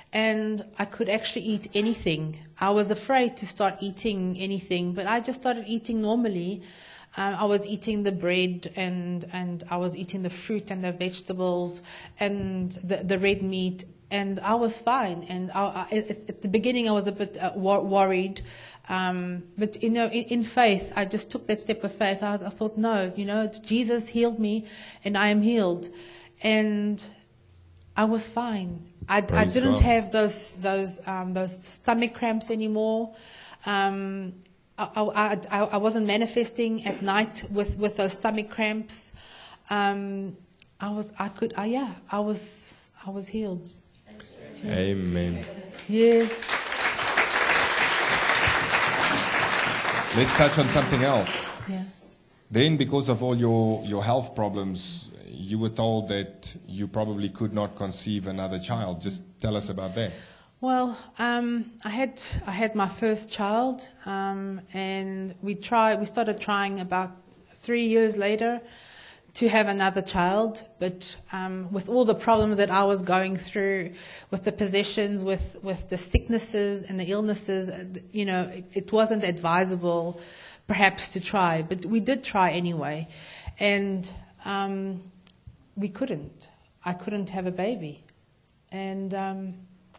and I could actually eat anything. I was afraid to start eating anything, but I just started eating normally. Um, I was eating the bread, and, and I was eating the fruit and the vegetables and the, the red meat, and I was fine. And I, I, at, at the beginning I was a bit uh, wor- worried. Um, but, you know, in, in faith, I just took that step of faith. I, I thought, no, you know, Jesus healed me and I am healed. And I was fine. I, I didn't God. have those those um, those stomach cramps anymore. Um, I, I, I, I wasn't manifesting at night with, with those stomach cramps. Um, I was I could I, yeah I was I was healed. Amen. Yes. Let's touch on something else. Yeah. Then, because of all your, your health problems, you were told that you probably could not conceive another child. Just tell us about that. Well, um, I had I had my first child, um, and we tried. We started trying about three years later to have another child, but um, with all the problems that I was going through, with the possessions, with with the sicknesses and the illnesses, you know, it, it wasn't advisable, perhaps, to try. But we did try anyway, and um, we couldn't. I couldn't have a baby, and. Um,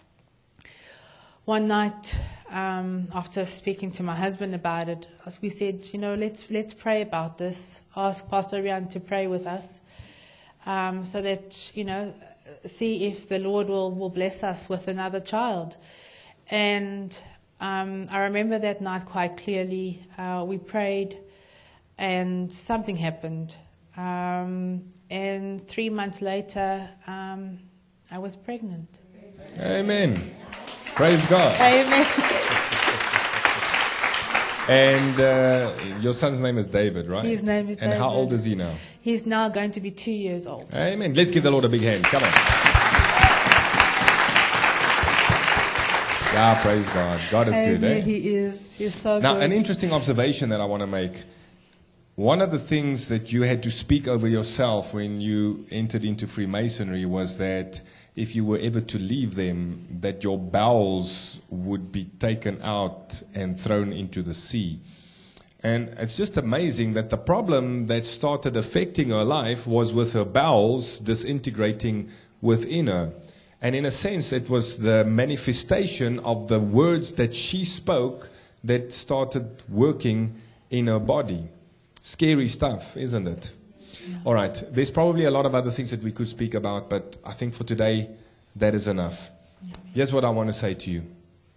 One night, um, after speaking to my husband about it, as we said, you know, let's let's pray about this. Ask Pastor Rian to pray with us, um, so that, you know, see if the Lord will, will bless us with another child. And um, I remember that night quite clearly. Uh, we prayed, and something happened. Um, and three months later, um, I was pregnant. Amen. Praise God. Amen. And uh, your son's name is David, right? His name is and David. And how old is he now? He's now going to be two years old. Amen. Let's give the Lord a big hand. Come on. Yeah, praise God. God is Amen. good, eh? He is. He's so Now, good. an interesting observation that I want to make. One of the things that you had to speak over yourself when you entered into Freemasonry was that if you were ever to leave them, that your bowels would be taken out and thrown into the sea. And it's just amazing that the problem that started affecting her life was with her bowels disintegrating within her. And in a sense, it was the manifestation of the words that she spoke that started working in her body. Scary stuff, isn't it? Yeah. All right. There's probably a lot of other things that we could speak about, but I think for today, that is enough. Yeah. Here's what I want to say to you.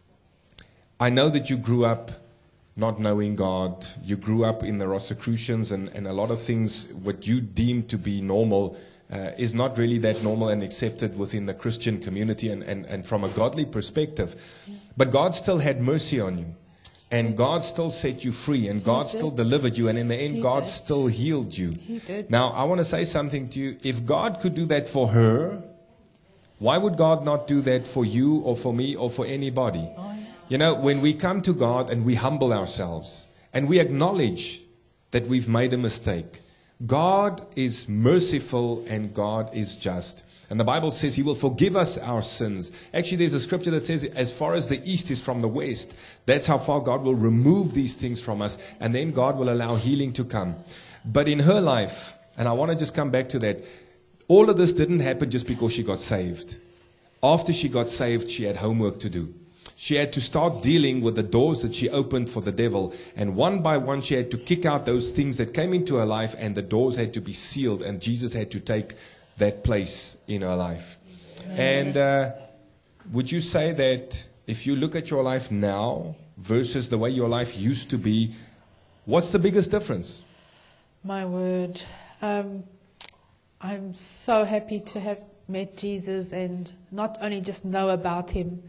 I know that you grew up not knowing God. You grew up in the Rosicrucians, and, and a lot of things, what you deem to be normal, uh, is not really that normal and accepted within the Christian community and, and, and from a godly perspective. Yeah. But God still had mercy on you. And God still set you free, and God still delivered you, and in the end, He God did. still healed you. He did. Now, I want to say something to you. If God could do that for her, why would God not do that for you or for me or for anybody? Oh, yeah. You know, when we come to God and we humble ourselves and we acknowledge that we've made a mistake, God is merciful and God is just. And the Bible says He will forgive us our sins. Actually, there's a scripture that says, as far as the east is from the west, that's how far God will remove these things from us. And then God will allow healing to come. But in her life, and I want to just come back to that, all of this didn't happen just because she got saved. After she got saved, she had homework to do. She had to start dealing with the doors that she opened for the devil. And one by one, she had to kick out those things that came into her life, and the doors had to be sealed, and Jesus had to take that place in her life. And uh, would you say that if you look at your life now versus the way your life used to be, what's the biggest difference? My word. Um, I'm so happy to have met Jesus and not only just know about Him.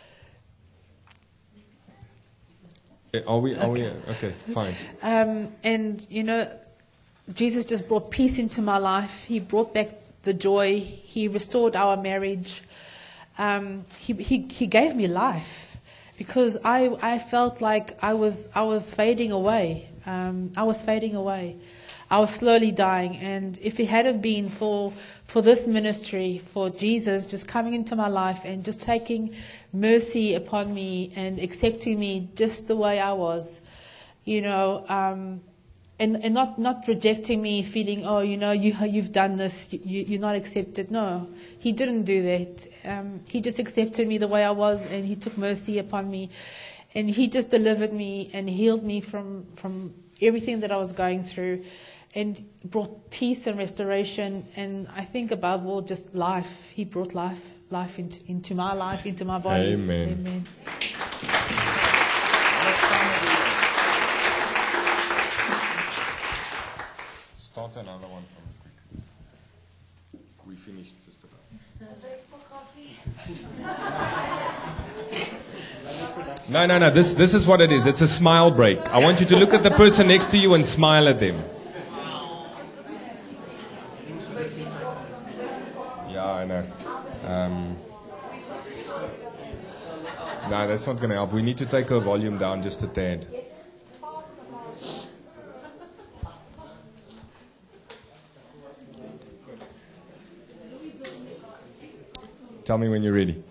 Are we? Are we? Okay, fine. Um, and, you know, Jesus just brought peace into my life. He brought back the joy. He restored our marriage. Um, he, he, he gave me life because I, I felt like I was, I was fading away. Um, I was fading away. I was slowly dying. And if it hadn't been for for this ministry, for Jesus just coming into my life and just taking mercy upon me and accepting me just the way I was, you know, um, and, and not, not rejecting me, feeling, oh, you know, you, you've done this, you, you're not accepted. No, he didn't do that. Um, he just accepted me the way I was, and he took mercy upon me. And he just delivered me and healed me from, from everything that I was going through, and brought peace and restoration. And I think above all, just life. He brought life, life into, into my life, into my body. Amen. Amen. Start another one from quick. We finished just about. Break for coffee. No, no, no. This, this is what it is. It's a smile break. I want you to look at the person next to you and smile at them. Yeah, I know. Um, no, that's not going to help. We need to take her volume down just a tad. Tell me when you're ready.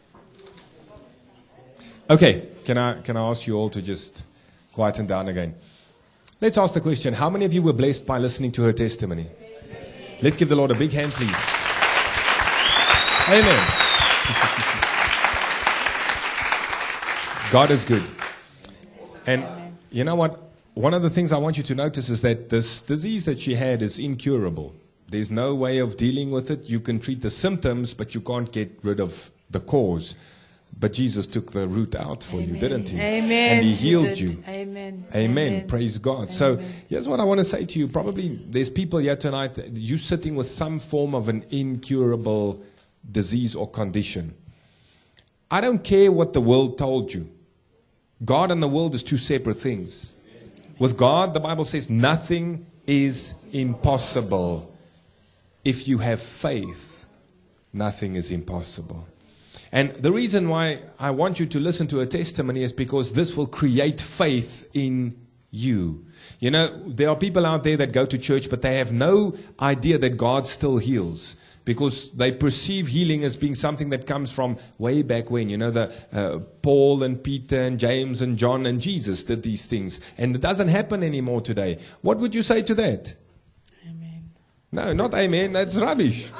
Okay, can I can I ask you all to just quieten down again? Let's ask the question, how many of you were blessed by listening to her testimony? Let's give the Lord a big hand, please. Amen. God is good. And you know what? One of the things I want you to notice is that this disease that she had is incurable. There's no way of dealing with it. You can treat the symptoms, but you can't get rid of the cause. But Jesus took the root out for Amen. you, didn't he? Amen. And he He healed did. you. Amen. Amen. Amen. Praise God. Amen. So here's what I want to say to you. Probably there's people here tonight, you sitting with some form of an incurable disease or condition. I don't care what the world told you. God and the world is two separate things. With God, the Bible says nothing is impossible. If you have faith, nothing is impossible. And the reason why I want you to listen to a testimony is because this will create faith in you. You know, there are people out there that go to church, but they have no idea that God still heals, because they perceive healing as being something that comes from way back when. You know, the uh, Paul and Peter and James and John and Jesus did these things, and it doesn't happen anymore today. What would you say to that? Amen. No, not amen. That's rubbish.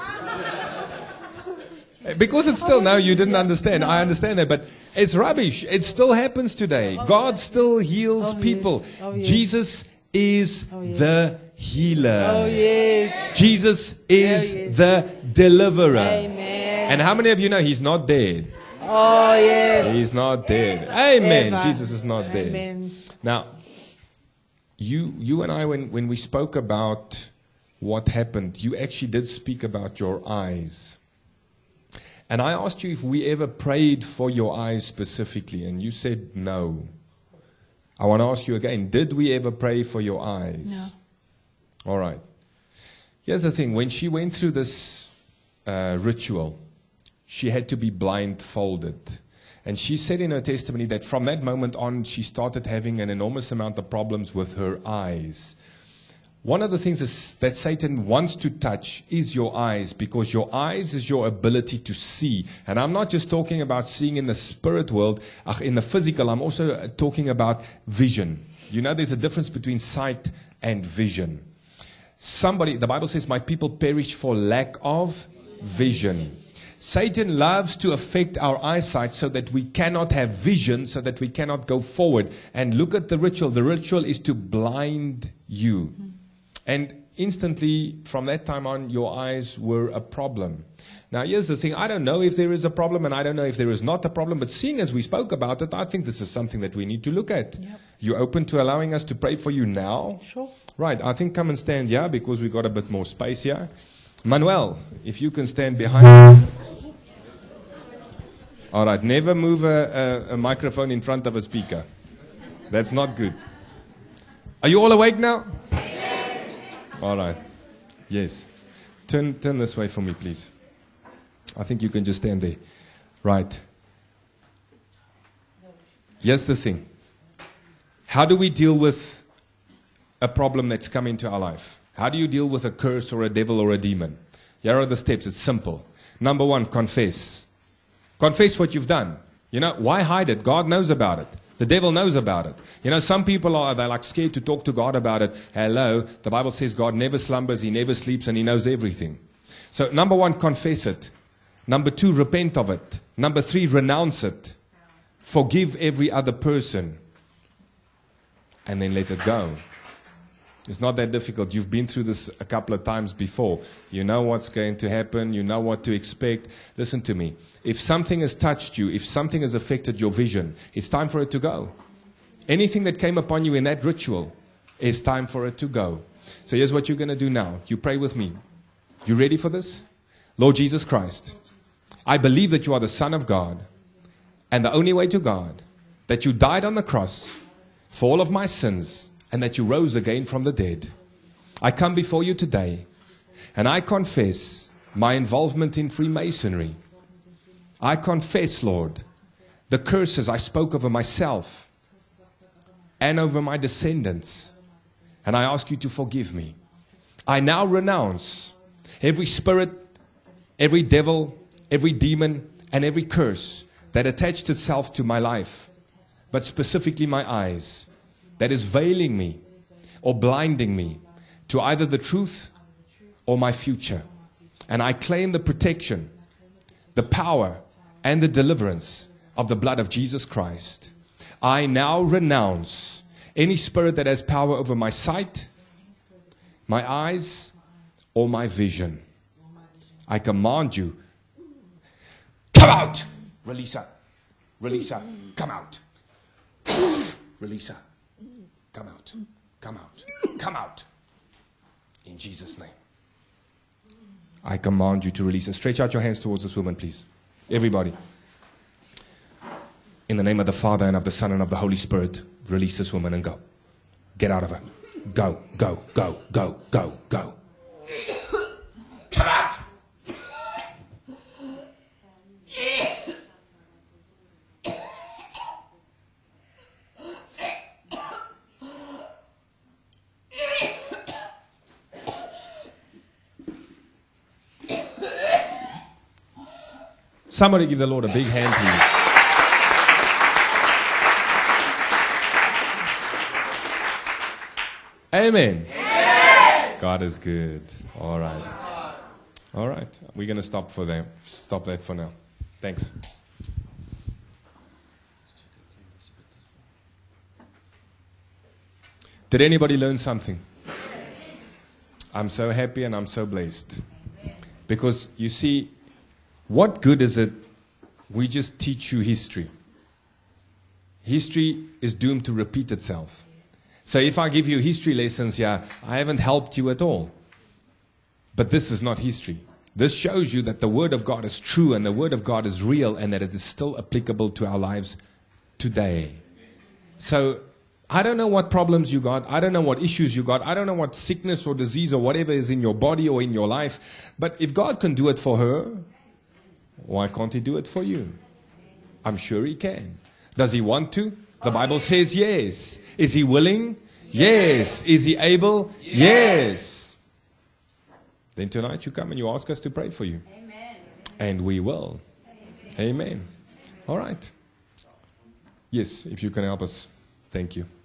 Because it's still, no, you didn't understand. I understand that, but it's rubbish. It still happens today. God still heals Oh, yes. people. Oh, yes. Jesus is Oh, yes. the healer. Oh, yes. Jesus is Oh, yes. the deliverer. Amen. And how many of you know he's not dead? Oh, yes. He's not dead. Amen. Ever. Jesus is not dead. Amen. Now, you, you and I, when, when we spoke about what happened, you actually did speak about your eyes. And I asked you if we ever prayed for your eyes specifically, and you said no. I want to ask you again, did we ever pray for your eyes? No. All right. Here's the thing. When she went through this uh, ritual, she had to be blindfolded. And she said in her testimony that from that moment on, she started having an enormous amount of problems with her eyes. One of the things is that Satan wants to touch is your eyes, because your eyes is your ability to see. And I'm not just talking about seeing in the spirit world, in the physical, I'm also talking about vision. You know, there's a difference between sight and vision. Somebody, the Bible says, my people perish for lack of vision. Satan loves to affect our eyesight so that we cannot have vision, so that we cannot go forward. And look at the ritual. The ritual is to blind you. And instantly, from that time on, your eyes were a problem. Now, here's the thing. I don't know if there is a problem, and I don't know if there is not a problem. But seeing as we spoke about it, I think this is something that we need to look at. Yep. You open to allowing us to pray for you now? Sure. Right. I think come and stand here, because we've got a bit more space here. Manuel, if you can stand behind. All right. Never move a, a, a microphone in front of a speaker. That's not good. Are you all awake now? All right. Yes. Turn turn this way for me, please. I think you can just stand there. Right. Here's the thing. How do we deal with a problem that's come into our life? How do you deal with a curse or a devil or a demon? Here are the steps. It's simple. Number one, confess. Confess what you've done. You know, why hide it? God knows about it. The devil knows about it. You know, some people are, they're like scared to talk to God about it. Hello, the Bible says God never slumbers, He never sleeps, and He knows everything. So, number one, confess it. Number two, repent of it. Number three, renounce it. Forgive every other person. And then let it go. It's not that difficult. You've been through this a couple of times before. You know what's going to happen. You know what to expect. Listen to me. If something has touched you, if something has affected your vision, it's time for it to go. Anything that came upon you in that ritual, it's time for it to go. So here's what you're going to do now. You pray with me. You ready for this? Lord Jesus Christ, I believe that you are the Son of God and the only way to God, that you died on the cross for all of my sins, and that you rose again from the dead. I come before you today, and I confess my involvement in Freemasonry. I confess, Lord, the curses I spoke over myself and over my descendants, and I ask you to forgive me. I now renounce every spirit, every devil, every demon, and every curse that attached itself to my life, but specifically my eyes, that is veiling me or blinding me to either the truth or my future. And I claim the protection, the power, and the deliverance of the blood of Jesus Christ. I now renounce any spirit that has power over my sight, my eyes, or my vision. I command you, come out! Release her. Release her. Come out. Release her. Come out. Come out. Come out. In Jesus' name. I command you to release her. Stretch out your hands towards this woman, please. Everybody. In the name of the Father and of the Son and of the Holy Spirit, release this woman and go. Get out of her. Go, go, go, go, go, go. Come out. Somebody give the Lord a big hand, please. Amen. Amen. God is good. All right. All right. We're going to stop for that. Stop that for now. Thanks. Did anybody learn something? I'm so happy and I'm so blessed. Because you see, what good is it we just teach you history? History is doomed to repeat itself. So if I give you history lessons here, I haven't helped you at all. But this is not history. This shows you that the Word of God is true and the Word of God is real and that it is still applicable to our lives today. So I don't know what problems you got. I don't know what issues you got. I don't know what sickness or disease or whatever is in your body or in your life. But if God can do it for her, why can't He do it for you? I'm sure He can. Does He want to? The Bible says yes. Is He willing? Yes. Is He able? Yes. Then tonight you come and you ask us to pray for you. Amen. And we will. Amen. Amen. All right. Yes, if you can help us. Thank you.